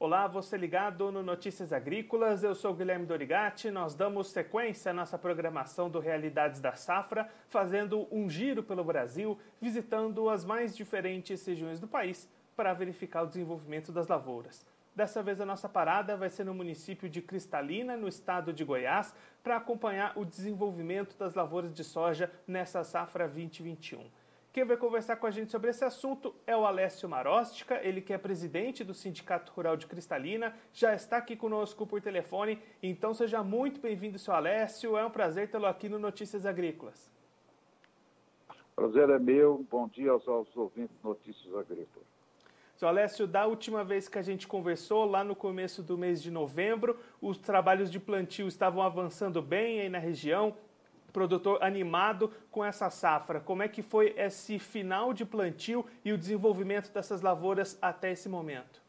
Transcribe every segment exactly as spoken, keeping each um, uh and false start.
Olá, você ligado no Notícias Agrícolas, eu sou Guilherme Dorigatti. Nós damos sequência à nossa programação do Realidades da Safra, fazendo um giro pelo Brasil, visitando as mais diferentes regiões do país para verificar o desenvolvimento das lavouras. Dessa vez a nossa parada vai ser no município de Cristalina, no estado de Goiás, para acompanhar o desenvolvimento das lavouras de soja nessa safra vinte e vinte e um. Quem vai conversar com a gente sobre esse assunto é o Alessio Marostica, ele que é presidente do Sindicato Rural de Cristalina, já está aqui conosco por telefone, então seja muito bem-vindo, seu Alessio, é um prazer tê-lo aqui no Notícias Agrícolas. Prazer é meu, bom dia aos, aos ouvintes de Notícias Agrícolas. Seu Alessio, da última vez que a gente conversou, lá no começo do mês de novembro, os trabalhos de plantio estavam avançando bem aí na região, produtor animado com essa safra. Como é que foi esse final de plantio e o desenvolvimento dessas lavouras até esse momento?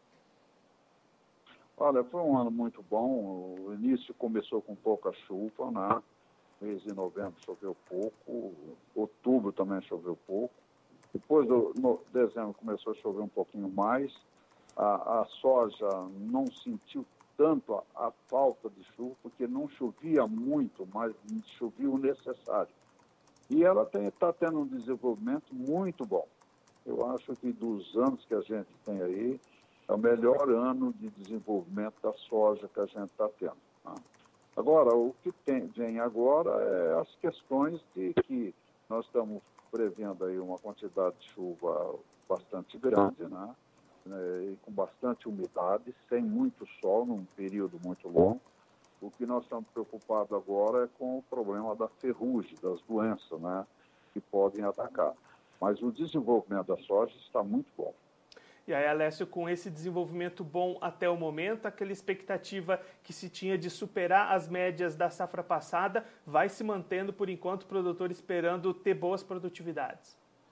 Olha, foi um ano muito bom. O início começou com pouca chuva, né? Mês de novembro choveu pouco, outubro também choveu pouco. Depois do no, dezembro começou a chover um pouquinho mais. A, a soja não sentiu tanto a, a falta de chuva, porque não chovia muito, mas chovia o necessário. E ela está tendo um desenvolvimento muito bom. Eu acho que dos anos que a gente tem aí, é o melhor ano de desenvolvimento da soja que a gente está tendo. Tá? Agora, o que tem, vem agora é as questões de que nós estamos prevendo aí uma quantidade de chuva bastante grande, né? E com bastante umidade, sem muito sol, num período muito longo. O que nós estamos preocupados agora é com o problema da ferrugem, das doenças, né, que podem atacar. Mas o desenvolvimento da soja está muito bom. E aí, Alessio, com esse desenvolvimento bom até o momento, aquela expectativa que se tinha de superar as médias da safra passada, vai se mantendo por enquanto, o produtor esperando ter boas produtividades?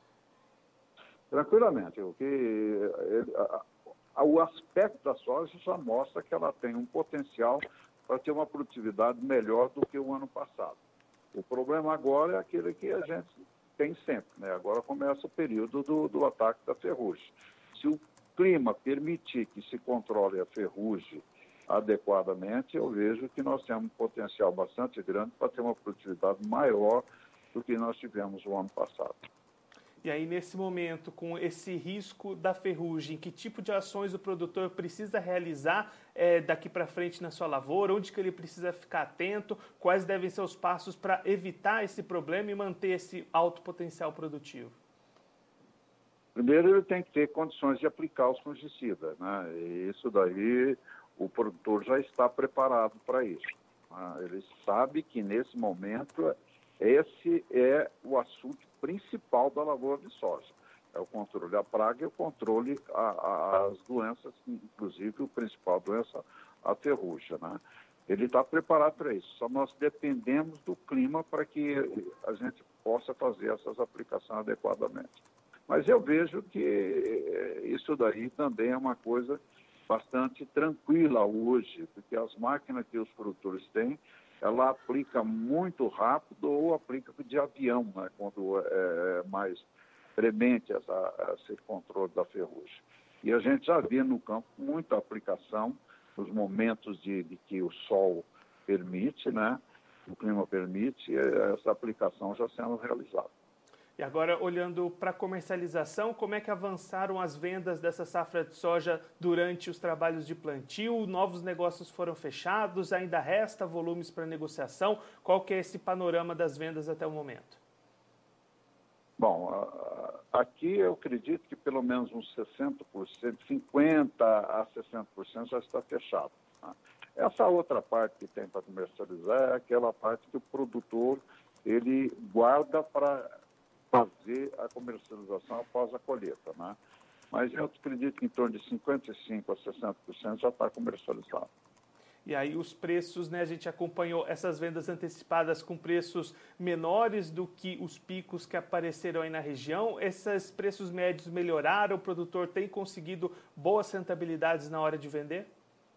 Tranquilamente. O, que, ele, a, a, o aspecto da soja já mostra que ela tem um potencial para ter uma produtividade melhor do que o ano passado. O problema agora é aquele que a gente tem sempre, né? Agora começa o período do, do ataque da ferrugem. Se o clima permitir que se controle a ferrugem adequadamente, eu vejo que nós temos um potencial bastante grande para ter uma produtividade maior do que nós tivemos o ano passado. E aí, nesse momento, com esse risco da ferrugem, que tipo de ações o produtor precisa realizar é, daqui para frente na sua lavoura? Onde que ele precisa ficar atento? Quais devem ser os passos para evitar esse problema e manter esse alto potencial produtivo? Primeiro, ele tem que ter condições de aplicar os fungicidas, né? E isso daí, o produtor já está preparado para isso. Né? Ele sabe que, nesse momento, esse é o assunto principal da lavoura de soja. É o controle da praga e o controle às doenças, inclusive o principal doença, a ferrugem, né? Ele está preparado para isso. Só nós dependemos do clima para que a gente possa fazer essas aplicações adequadamente. Mas eu vejo que isso daí também é uma coisa bastante tranquila hoje, porque as máquinas que os produtores têm, ela aplica muito rápido ou aplica de avião, né, quando é mais premente essa, esse controle da ferrugem. E a gente já vê no campo muita aplicação nos momentos de, de que o sol permite, né, o clima permite, essa aplicação já sendo realizada. E agora, olhando para a comercialização, como é que avançaram as vendas dessa safra de soja durante os trabalhos de plantio? Novos negócios foram fechados? Ainda resta volumes para negociação? Qual que é esse panorama das vendas até o momento? Bom, aqui eu acredito que pelo menos uns sessenta por cento, cinquenta a sessenta por cento já está fechado. Essa outra parte que tem para comercializar é aquela parte que o produtor ele guarda para fazer a comercialização após a colheita, né? Mas eu acredito que em torno de cinquenta e cinco a sessenta por cento já está comercializado. E aí os preços, né, a gente acompanhou essas vendas antecipadas com preços menores do que os picos que apareceram aí na região. Esses preços médios melhoraram? O produtor tem conseguido boas rentabilidades na hora de vender?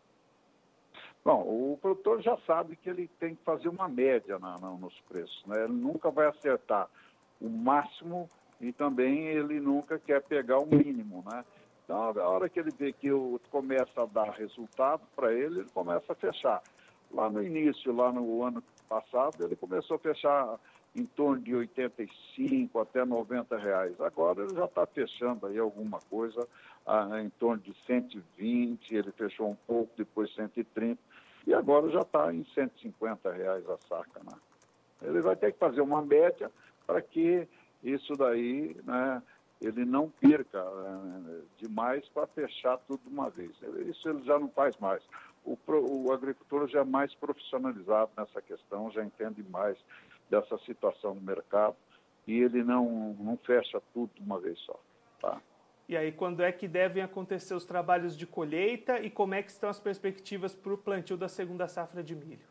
Bom, o produtor já sabe que ele tem que fazer uma média na, na, nos preços, né? Ele nunca vai acertar o máximo e também ele nunca quer pegar o mínimo, né? Então, a hora que ele vê que o, começa a dar resultado para ele, ele começa a fechar. Lá no início, lá no ano passado, ele começou a fechar em torno de oitenta e cinco até noventa reais. Agora ele já está fechando aí alguma coisa ah, em torno de cento e vinte, ele fechou um pouco, depois cento e trinta, e agora já está em cento e cinquenta reais a saca, né? Ele vai ter que fazer uma média para que isso daí, né, ele não perca é, demais para fechar tudo de uma vez. Isso ele já não faz mais. O, o agricultor já é mais profissionalizado nessa questão, já entende mais dessa situação no mercado e ele não, não fecha tudo de uma vez só. Tá? E aí, quando é que devem acontecer os trabalhos de colheita e como é que estão as perspectivas para o plantio da segunda safra de milho?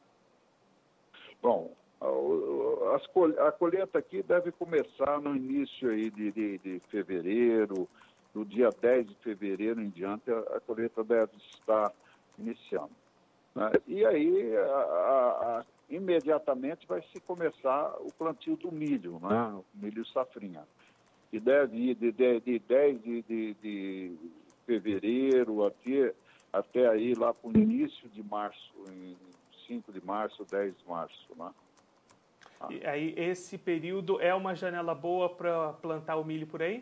Bom, a, a colheita aqui deve começar no início aí de, de, de fevereiro, do dia dez de fevereiro em diante, a, a colheita deve estar iniciando. Né? E aí, a, a, a, imediatamente vai se começar o plantio do milho, né? O milho safrinha, que deve ir de, de, de dez de, de, de fevereiro até, até aí lá para o início de março, em cinco de março, dez de março. Né? Ah. E aí esse período é uma janela boa para plantar o milho por aí?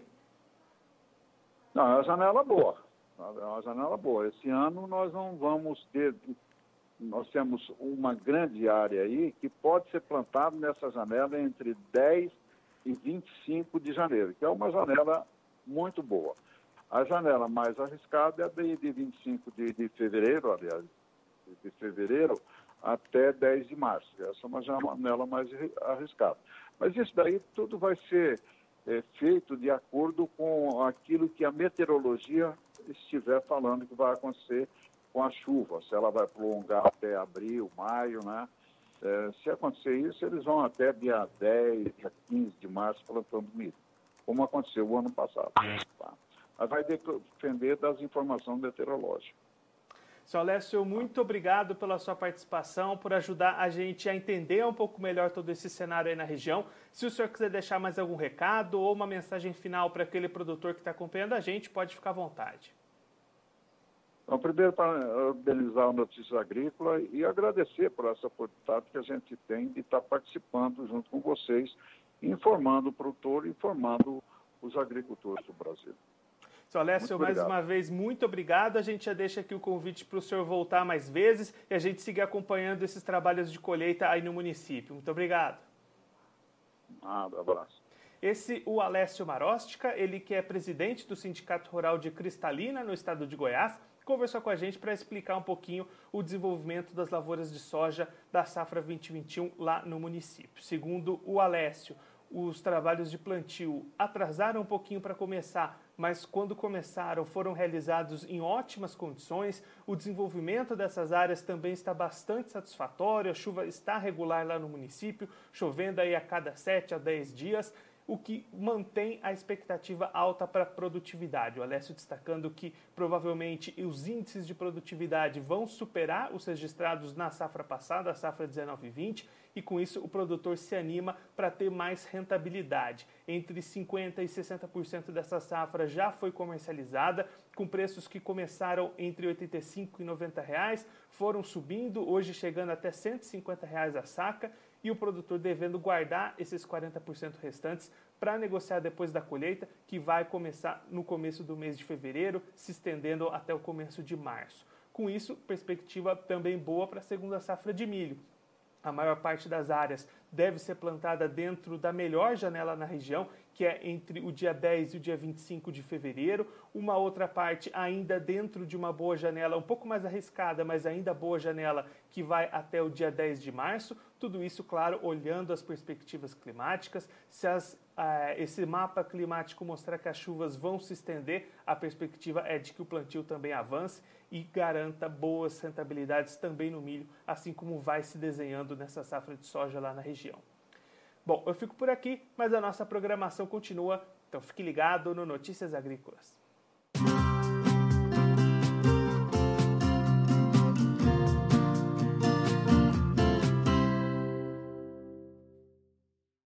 Não, é uma janela boa. É uma janela boa. Esse ano nós não vamos ter... Nós temos uma grande área aí que pode ser plantada nessa janela entre dez e vinte e cinco de janeiro, que é uma janela muito boa. A janela mais arriscada é de, de vinte e cinco de, de fevereiro, aliás, de fevereiro até dez de março. Essa é uma janela mais arriscada. Mas isso daí tudo vai ser é, feito de acordo com aquilo que a meteorologia estiver falando que vai acontecer com a chuva, se ela vai prolongar até abril, maio, né? É, se acontecer isso, eles vão até dia dez, dia quinze de março plantando milho, como aconteceu o ano passado. Tá? Mas vai depender das informações meteorológicas. Seu Alessio, muito obrigado pela sua participação, por ajudar a gente a entender um pouco melhor todo esse cenário aí na região. Se o senhor quiser deixar mais algum recado ou uma mensagem final para aquele produtor que está acompanhando a gente, pode ficar à vontade. Então, primeiro, parabenizar a Notícias Agrícola e agradecer por essa oportunidade que a gente tem de estar participando junto com vocês, informando o produtor, informando os agricultores do Brasil. Seu Alessio, mais uma vez, muito obrigado. A gente já deixa aqui o convite para o senhor voltar mais vezes e a gente seguir acompanhando esses trabalhos de colheita aí no município. Muito obrigado. Ah, um abraço. Esse, o Alessio Marostica, ele que é presidente do Sindicato Rural de Cristalina, no estado de Goiás, conversou com a gente para explicar um pouquinho o desenvolvimento das lavouras de soja da safra vinte e vinte e um lá no município. Segundo o Alessio, os trabalhos de plantio atrasaram um pouquinho para começar, mas quando começaram foram realizados em ótimas condições. O desenvolvimento dessas áreas também está bastante satisfatório, a chuva está regular lá no município, chovendo aí a cada sete a dez dias, o que mantém a expectativa alta para a produtividade. O Alessio destacando que provavelmente os índices de produtividade vão superar os registrados na safra passada, a safra dezenove vinte, e com isso o produtor se anima para ter mais rentabilidade. Entre cinquenta por cento e sessenta por cento dessa safra já foi comercializada, com preços que começaram entre oitenta e cinco e noventa reais, foram subindo, hoje chegando até cento e cinquenta reais a saca, e o produtor devendo guardar esses quarenta por cento restantes para negociar depois da colheita, que vai começar no começo do mês de fevereiro, se estendendo até o começo de março. Com isso, perspectiva também boa para a segunda safra de milho. A maior parte das áreas deve ser plantada dentro da melhor janela na região, que é entre o dia dez e o dia vinte e cinco de fevereiro. Uma outra parte ainda dentro de uma boa janela, um pouco mais arriscada, mas ainda boa janela, que vai até o dia dez de março. Tudo isso, claro, olhando as perspectivas climáticas. Se as, uh, esse mapa climático mostrar que as chuvas vão se estender, a perspectiva é de que o plantio também avance e garanta boas rentabilidades também no milho, assim como vai se desenhando nessa safra de soja lá na região. Bom, eu fico por aqui, mas a nossa programação continua, então fique ligado no Notícias Agrícolas.